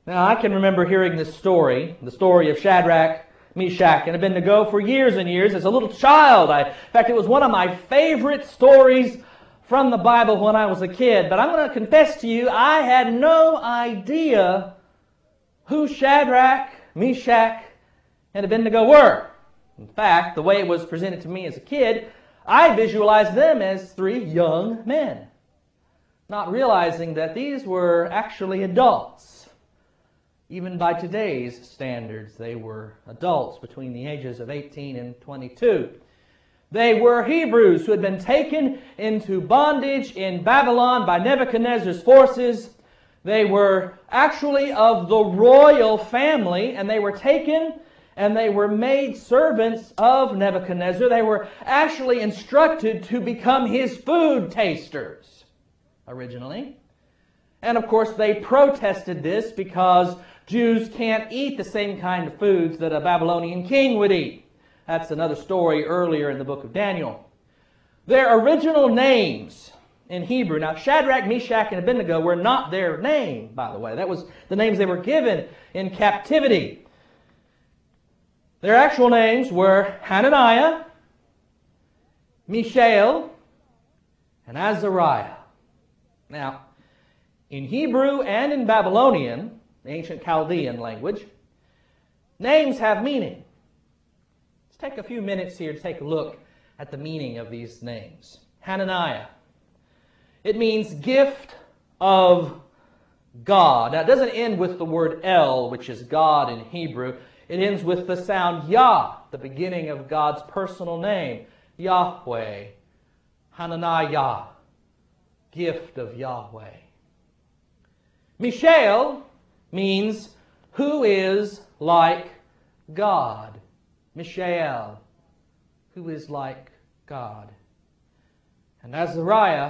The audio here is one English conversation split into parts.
Now, I can remember hearing this story, the story of Shadrach, Meshach, and Abednego for years and years as a little child. In fact, it was one of my favorite stories from the Bible when I was a kid. But I'm going to confess to you, I had no idea who Shadrach, Meshach, and Abednego were. In fact, the way it was presented to me as a kid, I visualized them as three young men, not realizing that these were actually adults. Even by today's standards, they were adults between the ages of 18 and 22. They were Hebrews who had been taken into bondage in Babylon by Nebuchadnezzar's forces. They were actually of the royal family, and they were taken and they were made servants of Nebuchadnezzar. They were actually instructed to become his food tasters originally. And of course, they protested this because Jews can't eat the same kind of foods that a Babylonian king would eat. That's another story earlier in the book of Daniel. Their original names in Hebrew. Now, Shadrach, Meshach, and Abednego were not their name, by the way. That was the names they were given in captivity. Their actual names were Hananiah, Mishael, and Azariah. Now, in Hebrew and in Babylonian, the ancient Chaldean language, names have meaning. Let's take a few minutes here to take a look at the meaning of these names. Hananiah. It means gift of God. Now, it doesn't end with the word El, which is God in Hebrew. It ends with the sound Yah, the beginning of God's personal name. Yahweh. Hananiah. Gift of Yahweh. Mishael means who is like God. Mishael, who is like God. And Azariah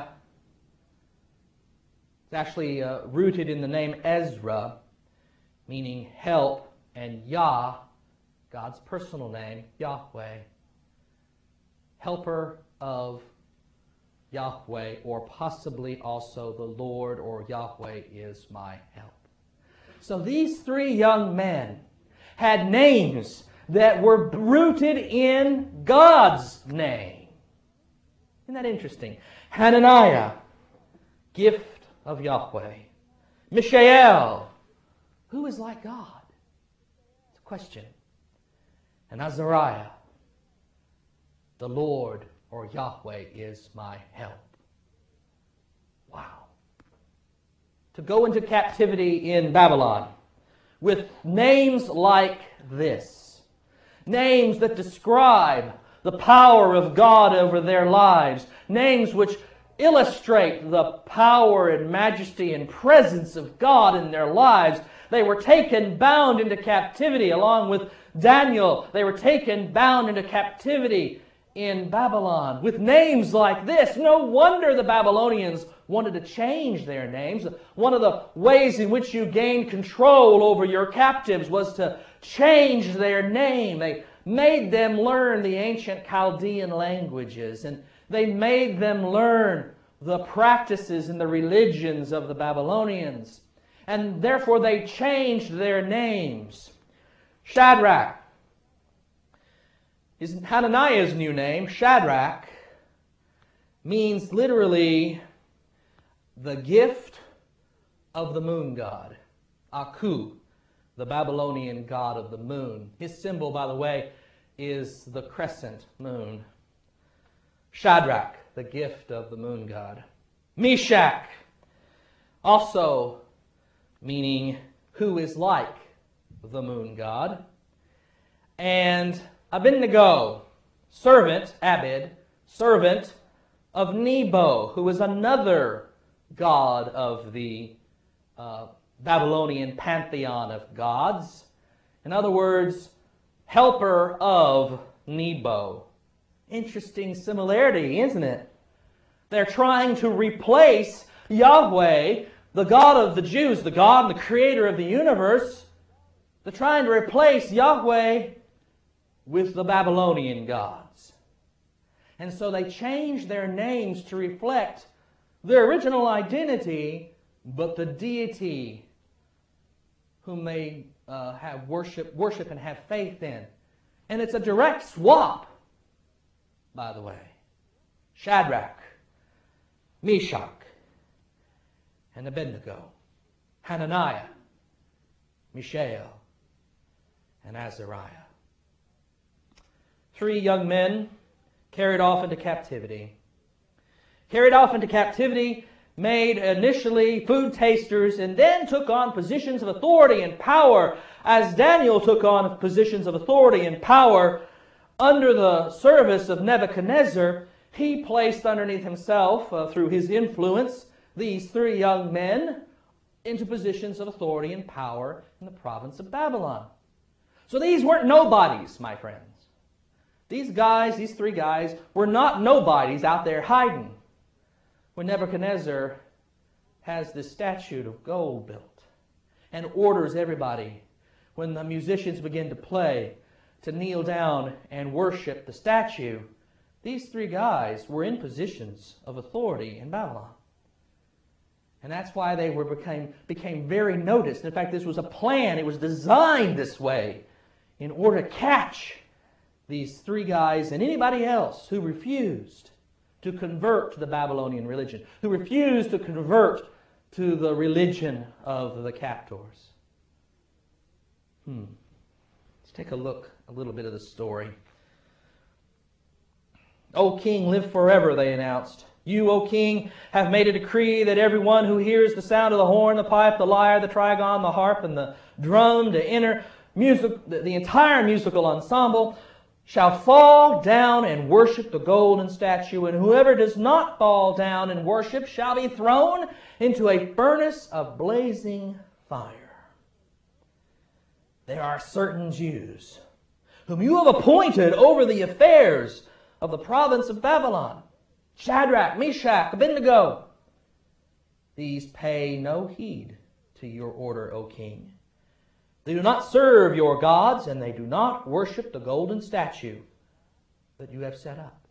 is actually rooted in the name Ezra, meaning help, and Yah, God's personal name, Yahweh, helper of Yahweh, or possibly also the Lord, or Yahweh is my help. So these three young men had names that were rooted in God's name. Isn't that interesting? Hananiah, gift of Yahweh. Mishael, who is like God? It's a question. And Azariah, the Lord, or Yahweh is my help. Wow. To go into captivity in Babylon with names like this, names that describe the power of God over their lives, names which illustrate the power and majesty and presence of God in their lives. They were taken bound into captivity along with Daniel. They were taken bound into captivity in Babylon with names like this. No wonder the Babylonians wanted to change their names. One of the ways in which you gained control over your captives was to change their name. They made them learn the ancient Chaldean languages, and they made them learn the practices and the religions of the Babylonians. And therefore they changed their names. Shadrach is Hananiah's new name. Shadrach means literally the gift of the moon god. Aku, the Babylonian god of the moon. His symbol, by the way, is the crescent moon. Shadrach, the gift of the moon god. Meshach, also meaning who is like the moon god. And Abednego, servant, Abed, servant of Nebo, who is another god of the Babylonian pantheon of gods. In other words, helper of Nebo. Interesting similarity, isn't it? They're trying to replace Yahweh, the God of the Jews, the God and the creator of the universe. They're trying to replace Yahweh with the Babylonian gods. And so they changed their names to reflect their original identity, but the deity whom they have worship and have faith in. And it's a direct swap, by the way. Shadrach, Meshach, and Abednego. Hananiah, Mishael, and Azariah. 3 young men carried off into captivity. Carried off into captivity, made initially food tasters, and then took on positions of authority and power, as Daniel took on positions of authority and power under the service of Nebuchadnezzar. He placed underneath himself, through his influence, these 3 young men into positions of authority and power in the province of Babylon. So these weren't nobodies, my friends. These 3 guys, were not nobodies out there hiding when Nebuchadnezzar has this statue of gold built and orders everybody, when the musicians begin to play, to kneel down and worship the statue. These 3 guys were in positions of authority in Babylon. And that's why they became very noticed. In fact, this was a plan. It was designed this way in order to catch these 3 guys and anybody else who refused to convert to the Babylonian religion, who refused to convert to the religion of the captors. Let's take a look a little bit of the story. "O king, live forever," they announced. "You, O king, have made a decree that everyone who hears the sound of the horn, the pipe, the lyre, the trigon, the harp, and the drum, the entire musical ensemble, shall fall down and worship the golden statue, and whoever does not fall down and worship shall be thrown into a furnace of blazing fire. There are certain Jews whom you have appointed over the affairs of the province of Babylon, Shadrach, Meshach, Abednego. These pay no heed to your order, O king. They do not serve your gods, and they do not worship the golden statue that you have set up."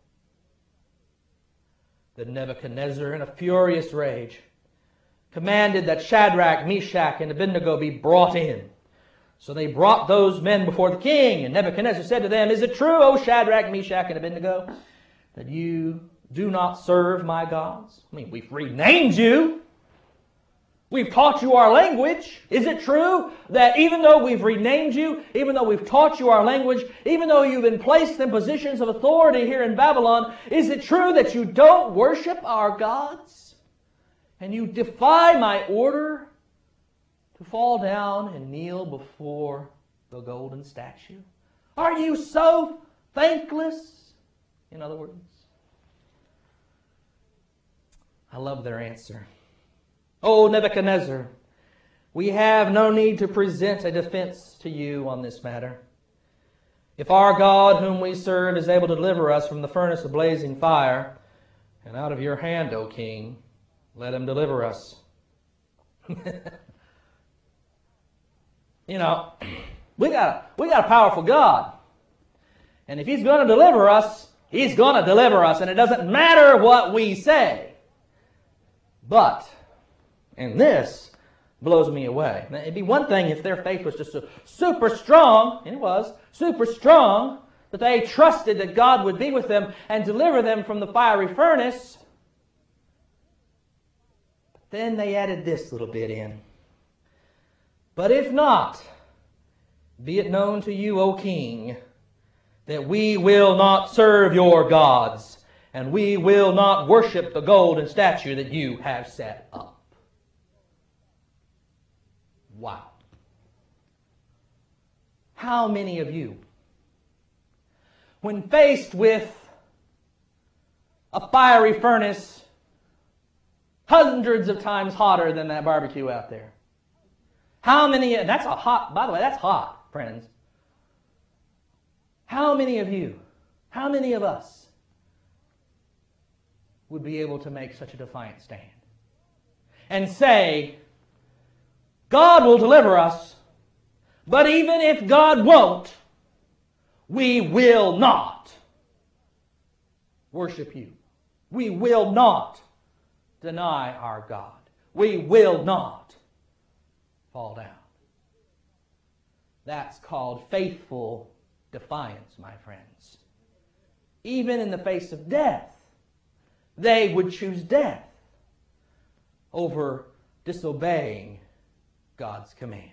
Then Nebuchadnezzar, in a furious rage, commanded that Shadrach, Meshach, and Abednego be brought in. So they brought those men before the king, and Nebuchadnezzar said to them, "Is it true, O Shadrach, Meshach, and Abednego, that you do not serve my gods?" We've renamed you. We've taught you our language. Is it true that even though we've renamed you, even though we've taught you our language, even though you've been placed in positions of authority here in Babylon, is it true that you don't worship our gods? And you defy my order to fall down and kneel before the golden statue? Are you so thankless? In other words, I love their answer. "O Nebuchadnezzar, we have no need to present a defense to you on this matter. If our God whom we serve is able to deliver us from the furnace of blazing fire, and out of your hand, O king, let him deliver us." We got a powerful God. And if he's going to deliver us, he's going to deliver us. And it doesn't matter what we say. But, and this blows me away. Now, it'd be one thing if their faith was just so super strong, and it was, super strong, that they trusted that God would be with them and deliver them from the fiery furnace. But then they added this little bit in. "But if not, be it known to you, O king, that we will not serve your gods, and we will not worship the golden statue that you have set up." Wow. How many of you, when faced with a fiery furnace hundreds of times hotter than that barbecue out there, how many, and that's a hot, by the way, that's hot, friends. How many of you, how many of us would be able to make such a defiant stand and say, God will deliver us, but even if God won't, we will not worship you. We will not deny our God. We will not fall down. That's called faithful defiance, my friends. Even in the face of death, they would choose death over disobeying God's command.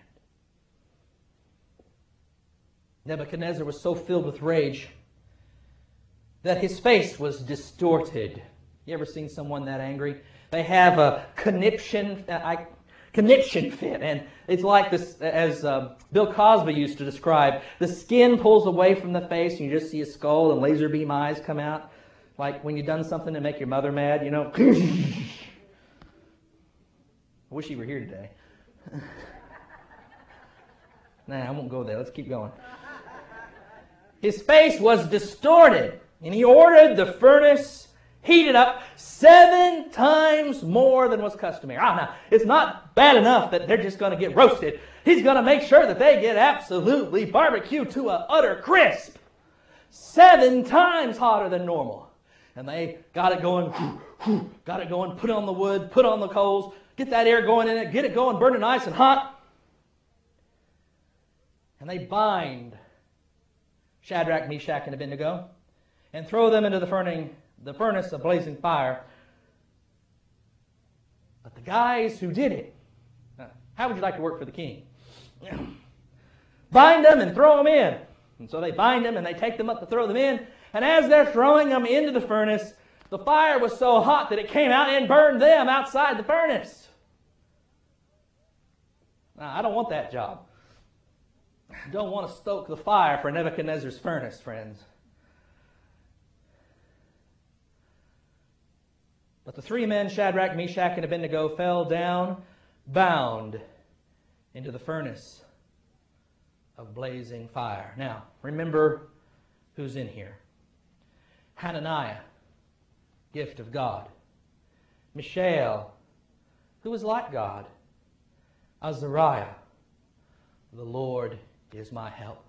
Nebuchadnezzar was so filled with rage that his face was distorted. You ever seen someone that angry? They have a conniption fit, and it's like this, as Bill Cosby used to describe, the skin pulls away from the face and you just see a skull and laser beam eyes come out, like when you've done something to make your mother mad, you know. I wish he were here today. Nah, I won't go there. Let's keep going. His face was distorted, and he ordered the furnace heated up 7 times more than was customary. Now, it's not bad enough that they're just going to get roasted. He's going to make sure that they get absolutely barbecued to an utter crisp. 7 times hotter than normal. And they got it going, put on the wood, put on the coals, get that air going in it, get it going, burning nice and hot. And they bind Shadrach, Meshach, and Abednego and throw them into the furnace of blazing fire. But the guys who did it, how would you like to work for the king? Bind them and throw them in. And so they bind them and they take them up to throw them in. And as they're throwing them into the furnace, the fire was so hot that it came out and burned them outside the furnace. Now, I don't want that job. I don't want to stoke the fire for Nebuchadnezzar's furnace, friends. But the 3 men, Shadrach, Meshach, and Abednego, fell down, bound into the furnace of blazing fire. Now, remember who's in here. Hananiah, gift of God. Mishael, who was like God. Azariah, the Lord is my help.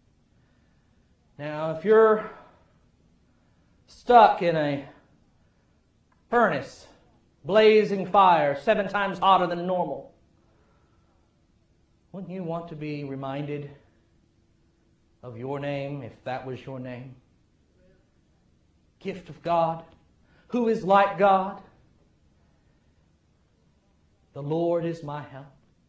Now, if you're stuck in a furnace, blazing fire, 7 times hotter than normal, wouldn't you want to be reminded of your name, if that was your name? Gift of God, who is like God. The Lord is my help.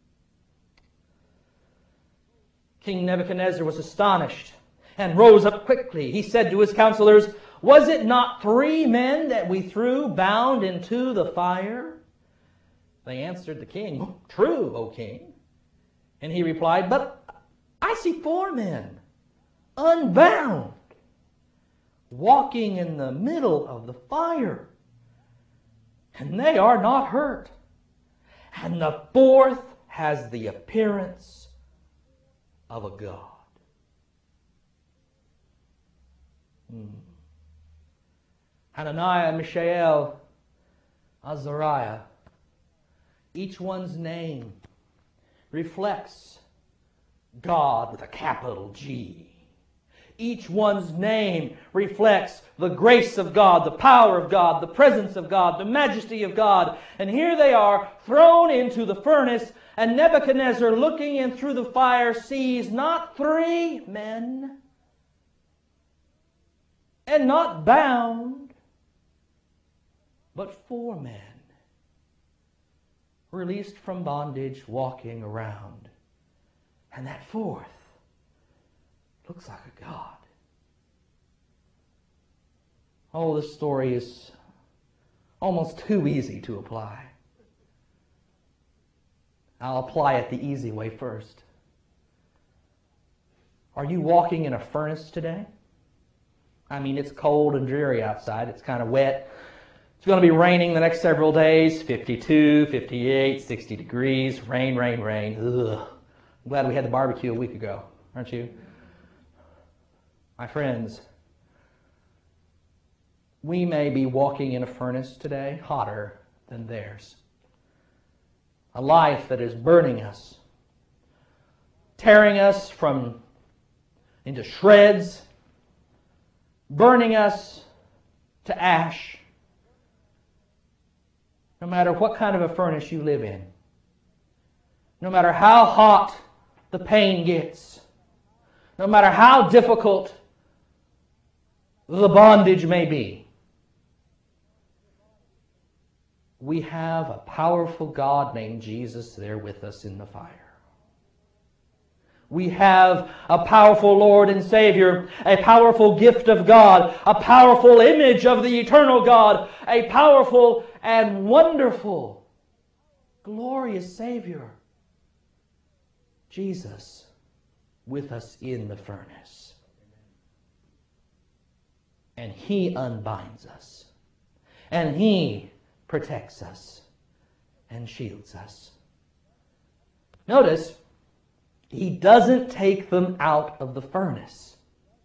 King Nebuchadnezzar was astonished and rose up quickly. He said to his counselors, "Was it not 3 men that we threw bound into the fire?" They answered the king, "True, O king." And he replied, "But I see 4 men, unbound, walking in the middle of the fire, and they are not hurt. And the 4th has the appearance of a god." Hananiah, Mishael, Azariah, each one's name reflects God with a capital G. Each one's name reflects the grace of God, the power of God, the presence of God, the majesty of God. And here they are, thrown into the furnace, and Nebuchadnezzar, looking in through the fire, sees not 3 men, and not bound, but 4 men, released from bondage, walking around. And that 4th looks like a god. Oh, this story is almost too easy to apply. I'll apply it the easy way first. Are you walking in a furnace today? I mean, it's cold and dreary outside. It's kind of wet. It's going to be raining the next several days. 52, 58, 60 degrees. Rain, rain, rain. Ugh. I'm glad we had the barbecue a week ago, aren't you? My friends, we may be walking in a furnace today hotter than theirs. A life that is burning us, tearing us into shreds, burning us to ash. No matter what kind of a furnace you live in, no matter how hot the pain gets, no matter how difficult the bondage may be, we have a powerful God named Jesus there with us in the fire. We have a powerful Lord and Savior, a powerful gift of God, a powerful image of the eternal God, a powerful and wonderful, glorious Savior, Jesus, with us in the furnace. And He unbinds us, and He protects us and shields us. Notice, He doesn't take them out of the furnace.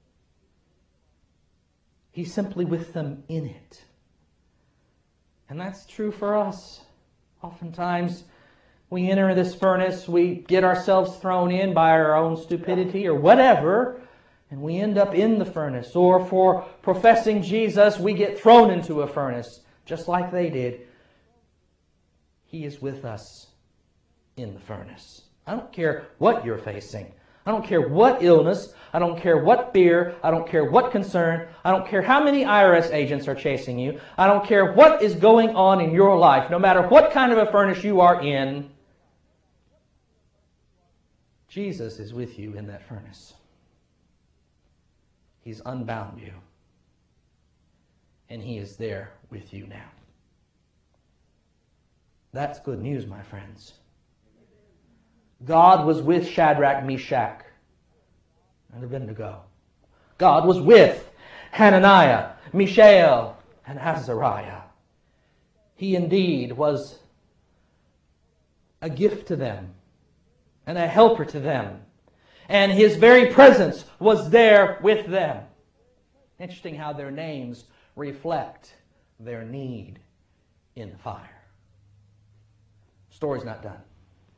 He's simply with them in it. And that's true for us. Oftentimes, we enter this furnace, we get ourselves thrown in by our own stupidity or whatever, and we end up in the furnace. Or for professing Jesus, we get thrown into a furnace, just like they did. He is with us in the furnace. I don't care what you're facing. I don't care what illness. I don't care what fear. I don't care what concern. I don't care how many IRS agents are chasing you. I don't care what is going on in your life. No matter what kind of a furnace you are in, Jesus is with you in that furnace. He's unbound you. And He is there with you now. That's good news, my friends. God was with Shadrach, Meshach, and Abednego. God was with Hananiah, Mishael, and Azariah. He indeed was a gift to them and a helper to them. And His very presence was there with them. Interesting how their names reflect their need in the fire. Story's not done.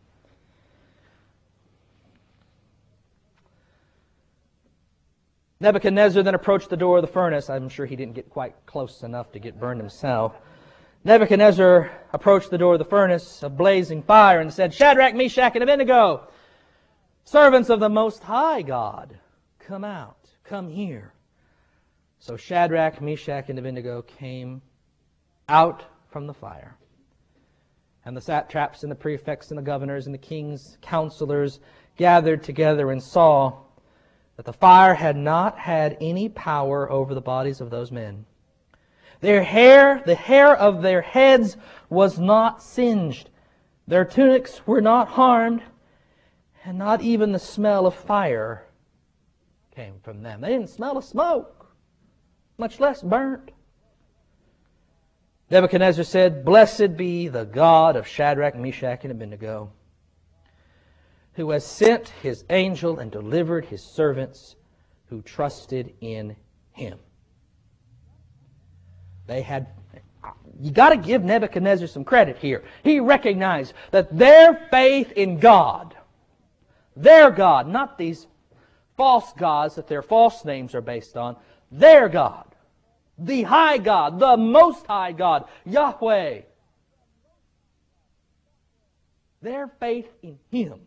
Nebuchadnezzar then approached the door of the furnace. I'm sure he didn't get quite close enough to get burned himself. Nebuchadnezzar approached the door of the furnace of blazing fire and said, Shadrach, Meshach, and Abednego, servants of the Most High God, come out, come here. So Shadrach, Meshach, and Abednego came out from the fire. And the satraps and the prefects and the governors and the king's counselors gathered together and saw that the fire had not had any power over the bodies of those men. Their hair, the hair of their heads was not singed. Their tunics were not harmed, and not even the smell of fire came from them. They didn't smell of smoke, much less burnt. Nebuchadnezzar said, Blessed be the God of Shadrach, Meshach, and Abednego, who has sent His angel and delivered His servants who trusted in Him. You got to give Nebuchadnezzar some credit here. He recognized that their faith in God, their God, not these false gods that their false names are based on, their God, the high God, the most high God, Yahweh, their faith in Him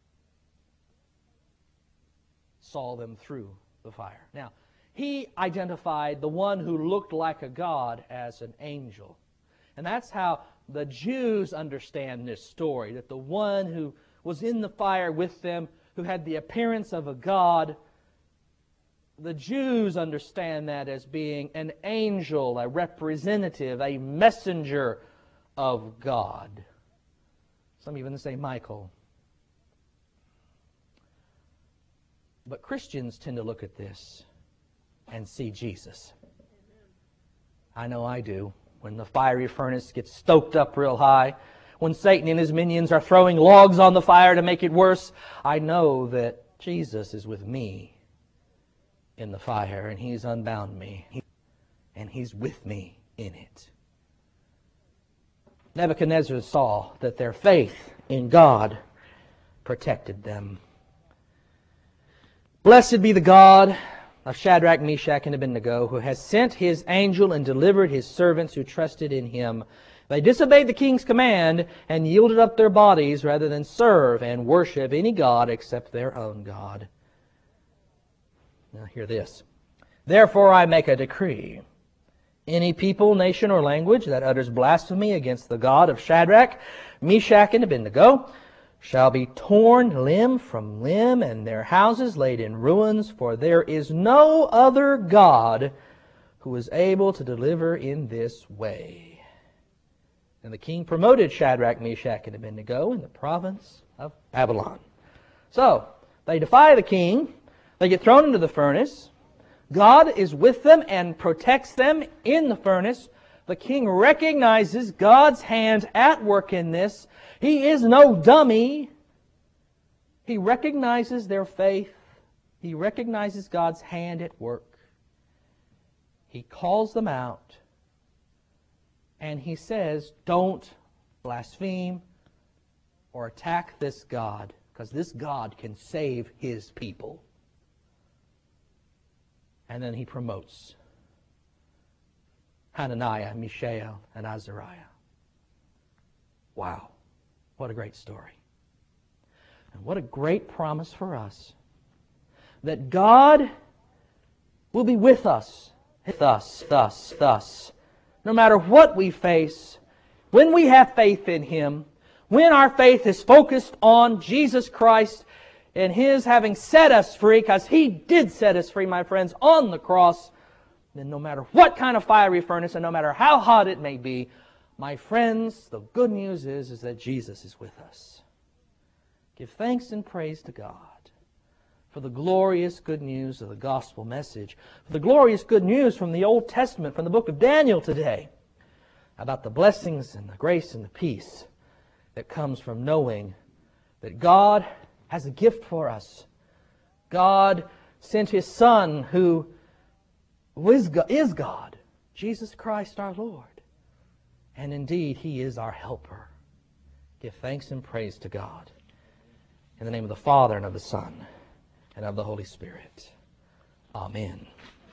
saw them through the fire. Now, he identified the one who looked like a god as an angel. And that's how the Jews understand this story, that the one who was in the fire with them, who had the appearance of a god, the Jews understand that as being an angel, a representative, a messenger of God. Some even say Michael. But Christians tend to look at this and see Jesus. I know I do. When the fiery furnace gets stoked up real high, when Satan and his minions are throwing logs on the fire to make it worse, I know that Jesus is with me in the fire, and He's unbound me, and He's with me in it. Nebuchadnezzar saw that their faith in God protected them. Blessed be the God of Shadrach, Meshach, and Abednego, who has sent His angel and delivered His servants who trusted in Him. They disobeyed the king's command and yielded up their bodies rather than serve and worship any god except their own God. Now hear this. Therefore I make a decree. Any people, nation, or language that utters blasphemy against the God of Shadrach, Meshach, and Abednego shall be torn limb from limb, and their houses laid in ruins, for there is no other God who is able to deliver in this way. And the king promoted Shadrach, Meshach, and Abednego in the province of Babylon. So, they defy the king. They get thrown into the furnace. God is with them and protects them in the furnace. The king recognizes God's hand at work in this. He is no dummy. He recognizes their faith. He recognizes God's hand at work. He calls them out. And he says, don't blaspheme or attack this God, because this God can save His people. And then he promotes Hananiah, Mishael, and Azariah. Wow. What a great story. And what a great promise for us. That God will be with us. Thus. No matter what we face, when we have faith in Him, when our faith is focused on Jesus Christ and His having set us free, because He did set us free, my friends, on the cross, then no matter what kind of fiery furnace and no matter how hot it may be, my friends, the good news is that Jesus is with us. Give thanks and praise to God for the glorious good news of the gospel message, for the glorious good news from the Old Testament, from the book of Daniel today, about the blessings and the grace and the peace that comes from knowing that God has a gift for us. God sent His Son who is God, Jesus Christ our Lord. And indeed, He is our helper. Give thanks and praise to God. In the name of the Father, and of the Son, and of the Holy Spirit. Amen.